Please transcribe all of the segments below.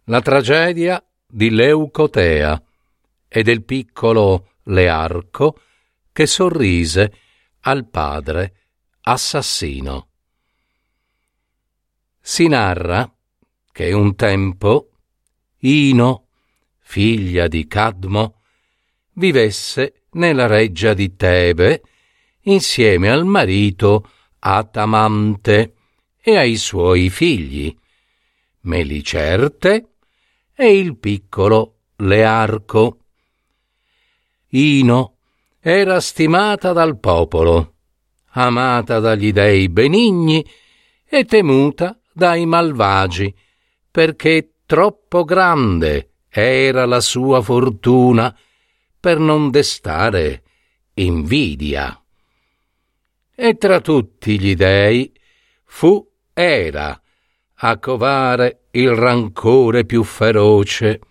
La tragedia di Leucotea e del piccolo Learco che sorrise al padre assassino. Si narra che un tempo Ino, figlia di Cadmo, vivesse nella reggia di Tebe insieme al marito Atamante e ai suoi figli, Melicerte e il piccolo Learco. Ino era stimata dal popolo, amata dagli dei benigni e temuta dai malvagi, perché troppo grande era la sua fortuna per non destare invidia. E tra tutti gli dei fu Era a covare il rancore più feroce.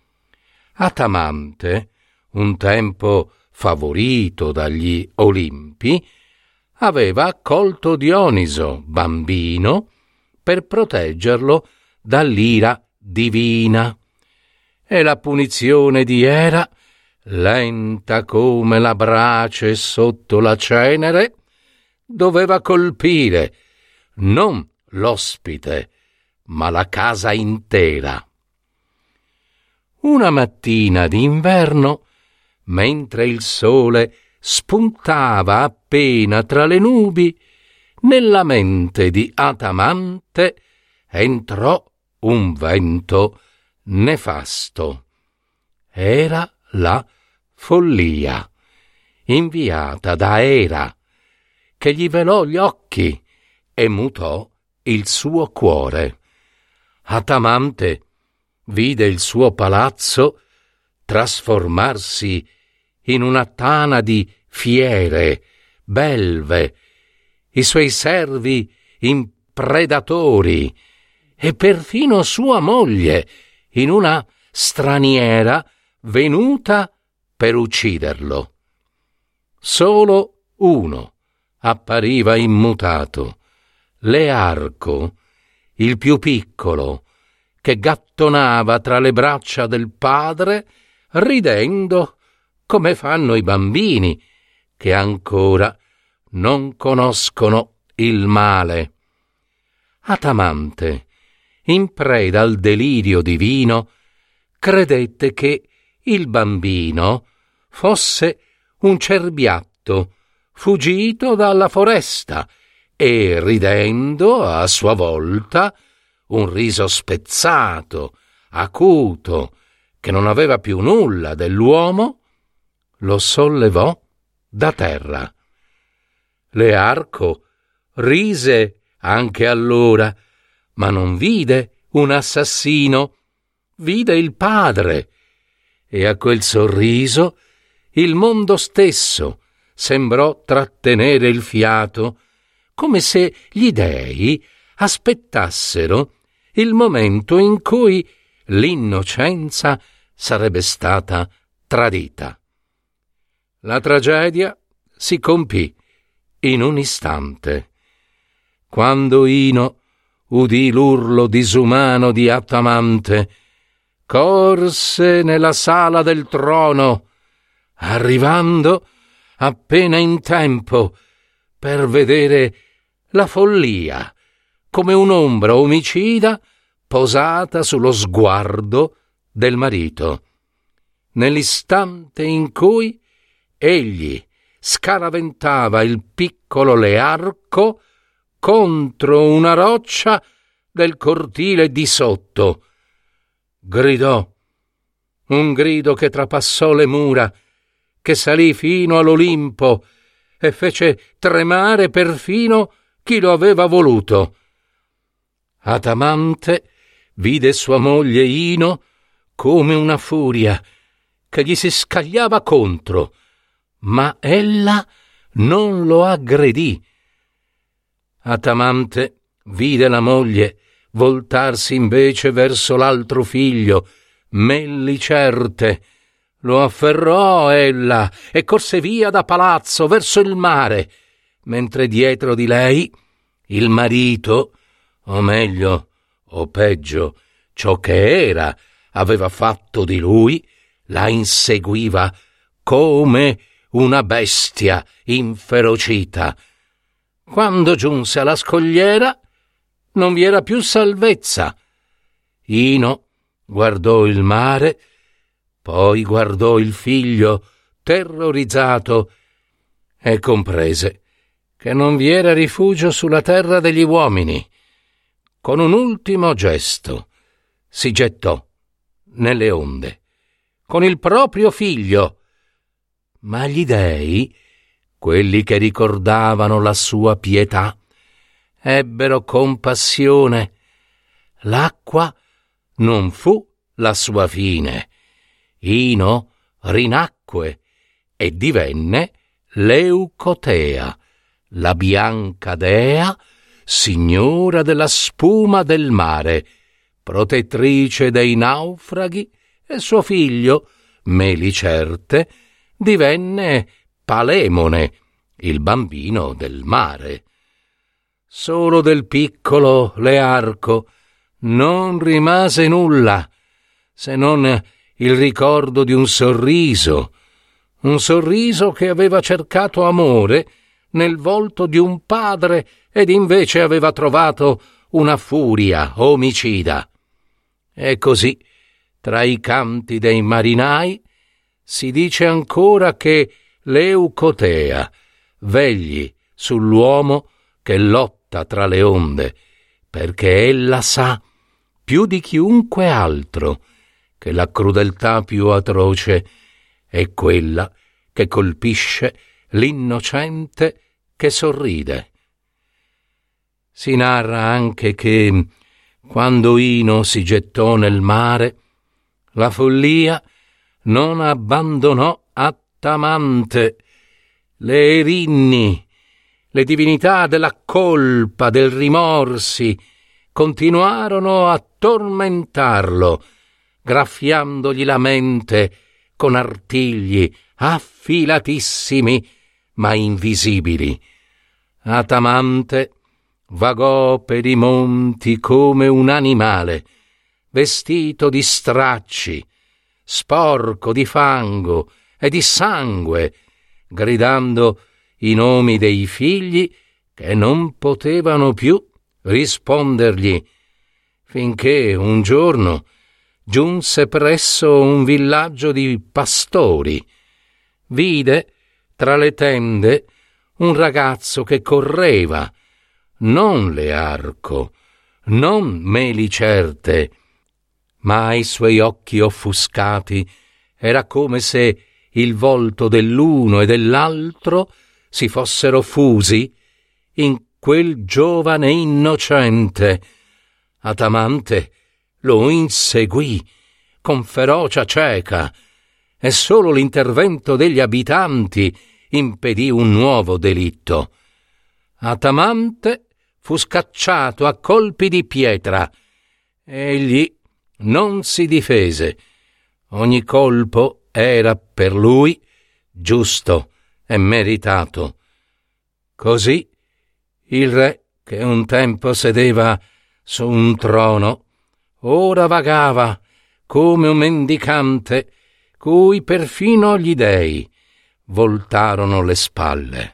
Atamante, un tempo favorito dagli Olimpi, aveva accolto Dioniso, bambino, per proteggerlo dall'ira divina. E la punizione di Era, lenta come la brace sotto la cenere, doveva colpire non l'ospite, ma la casa intera. Una mattina d'inverno, mentre il sole spuntava appena tra le nubi, nella mente di Atamante entrò un vento nefasto. Era la follia, inviata da Era, che gli velò gli occhi e mutò il suo cuore. Atamante vide il suo palazzo trasformarsi in una tana di fiere, belve, i suoi servi in predatori e perfino sua moglie in una straniera venuta per ucciderlo. Solo uno appariva immutato, Learco, il più piccolo, che gattonava tra le braccia del padre, ridendo come fanno i bambini che ancora non conoscono il male. Atamante, in preda al delirio divino, credette che il bambino fosse un cerbiatto fuggito dalla foresta e, ridendo a sua volta, un riso spezzato, acuto, che non aveva più nulla dell'uomo, lo sollevò da terra. Learco rise anche allora, ma non vide un assassino, vide il padre, e a quel sorriso il mondo stesso sembrò trattenere il fiato, come se gli dei aspettassero il momento in cui l'innocenza sarebbe stata tradita. La tragedia si compì in un istante. Quando Ino udì l'urlo disumano di Atamante, corse nella sala del trono, arrivando appena in tempo per vedere la follia come un'ombra omicida posata sullo sguardo del marito. Nell'istante in cui egli scaraventava il piccolo Learco contro una roccia del cortile di sotto, gridò un grido che trapassò le mura, che salì fino all'Olimpo e fece tremare perfino chi lo aveva voluto. Atamante vide sua moglie Ino come una furia che gli si scagliava contro, ma ella non lo aggredì. Atamante vide la moglie voltarsi invece verso l'altro figlio, Melicerte. Lo afferrò ella e corse via da palazzo verso il mare, mentre dietro di lei il marito, o meglio, o peggio, ciò che era aveva fatto di lui, la inseguiva come una bestia inferocita. Quando giunse alla scogliera, non vi era più salvezza. Ino guardò il mare, poi guardò il figlio terrorizzato e comprese che non vi era rifugio sulla terra degli uomini. Con un ultimo gesto si gettò nelle onde con il proprio figlio, ma gli dei, quelli che ricordavano la sua pietà, ebbero compassione. L'acqua non fu la sua fine. Ino rinacque e divenne Leucotea, la bianca dea, signora della spuma del mare, protettrice dei naufraghi, e suo figlio, Melicerte, divenne Palemone, il bambino del mare. Solo del piccolo Learco non rimase nulla, se non il ricordo di un sorriso che aveva cercato amore nel volto di un padre ed invece aveva trovato una furia omicida. E così, tra i canti dei marinai, si dice ancora che Leucotea vegli sull'uomo che lotta tra le onde, perché ella sa, più di chiunque altro, che la crudeltà più atroce è quella che colpisce l'innocente che sorride. Si narra anche che, quando Ino si gettò nel mare, la follia non abbandonò Attamante. Le Erinni, le divinità della colpa, del rimorsi, continuarono a tormentarlo, graffiandogli la mente con artigli affilatissimi ma invisibili. Atamante vagò per i monti come un animale, vestito di stracci, sporco di fango e di sangue, gridando i nomi dei figli che non potevano più rispondergli, finché un giorno giunse presso un villaggio di pastori. Vide tra le tende un ragazzo che correva, non Learco, non Melicerte, ma ai suoi occhi offuscati era come se il volto dell'uno e dell'altro si fossero fusi in quel giovane innocente. Atamante lo inseguì con ferocia cieca e solo l'intervento degli abitanti impedì un nuovo delitto. Atamante fu scacciato a colpi di pietra. Egli non si difese. Ogni colpo era per lui giusto e meritato. Così il re, che un tempo sedeva su un trono, ora vagava come un mendicante cui perfino gli dei voltarono le spalle.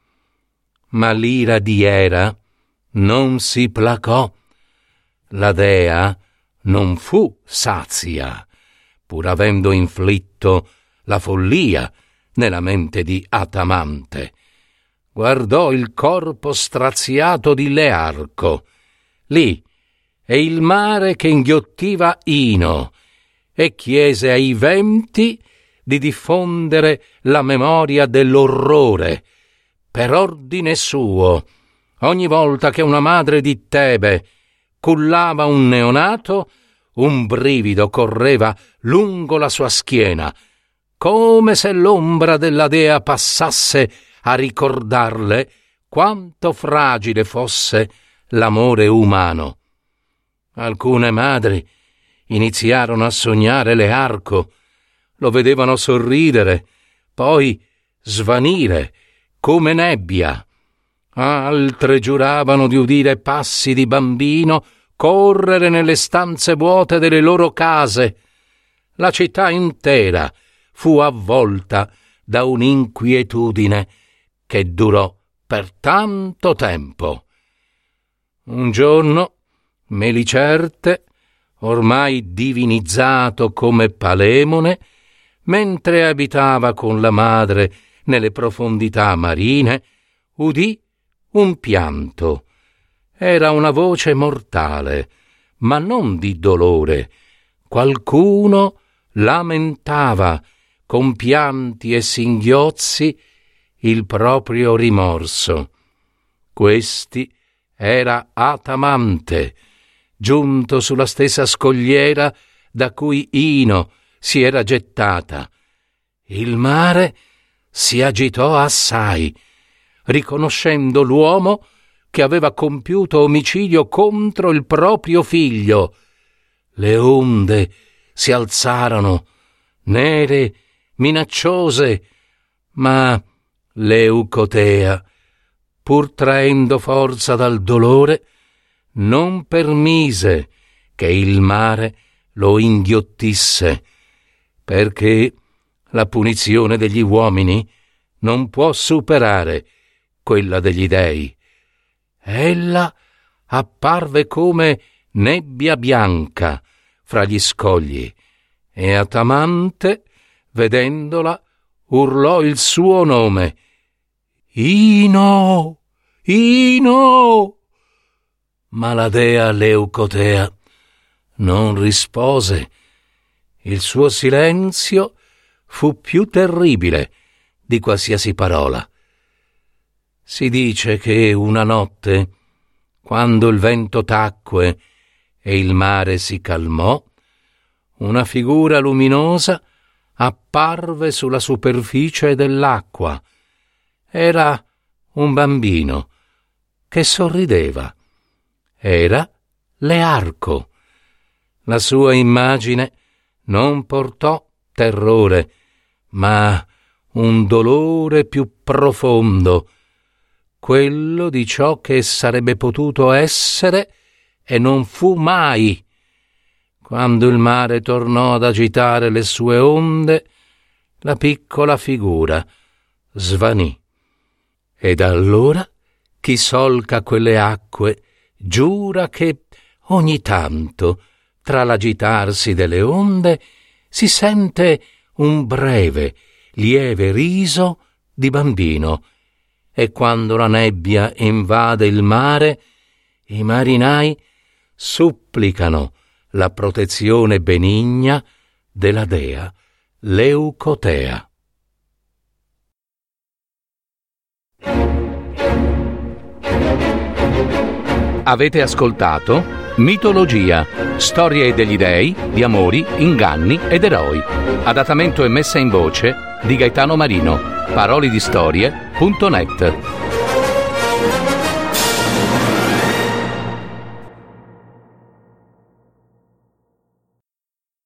Ma l'ira di Era non si placò. La dea non fu sazia, pur avendo inflitto la follia nella mente di Atamante. Guardò il corpo straziato di Learco. Lì è il mare che inghiottiva Ino, e chiese ai venti di diffondere la memoria dell'orrore. Per ordine suo, ogni volta che una madre di Tebe cullava un neonato, un brivido correva lungo la sua schiena, come se l'ombra della dea passasse a ricordarle quanto fragile fosse l'amore umano. Alcune madri iniziarono a sognare Learco, lo vedevano sorridere, poi svanire come nebbia. Altre giuravano di udire passi di bambino correre nelle stanze vuote delle loro case. La città intera fu avvolta da un'inquietudine che durò per tanto tempo. Un giorno Melicerte, ormai divinizzato come Palemone, mentre abitava con la madre nelle profondità marine, udì un pianto. Era una voce mortale, ma non di dolore. Qualcuno lamentava con pianti e singhiozzi il proprio rimorso. Questi era Atamante, giunto sulla stessa scogliera da cui Ino si era gettata. Il mare si agitò assai, riconoscendo l'uomo che aveva compiuto omicidio contro il proprio figlio. Le onde si alzarono, nere, minacciose, ma Leucotea, pur traendo forza dal dolore, non permise che il mare lo inghiottisse, perché la punizione degli uomini non può superare quella degli dei. Ella apparve come nebbia bianca fra gli scogli, e Atamante, vedendola, urlò il suo nome: Ino! Ino! Ma la dea Leucotea non rispose. Il suo silenzio fu più terribile di qualsiasi parola. Si dice che una notte, quando il vento tacque e il mare si calmò, una figura luminosa apparve sulla superficie dell'acqua. Era un bambino che sorrideva. Era Learco. La sua immagine non portò terrore, ma un dolore più profondo, quello di ciò che sarebbe potuto essere e non fu mai. Quando il mare tornò ad agitare le sue onde, la piccola figura svanì. Ed allora chi solca quelle acque giura che ogni tanto, tra l'agitarsi delle onde, si sente un breve, lieve riso di bambino, e quando la nebbia invade il mare, i marinai supplicano la protezione benigna della dea Leucotea. Avete ascoltato Mitologia, storie degli dei, di amori, inganni ed eroi. Adattamento e messa in voce di Gaetano Marino. Parolidistorie.net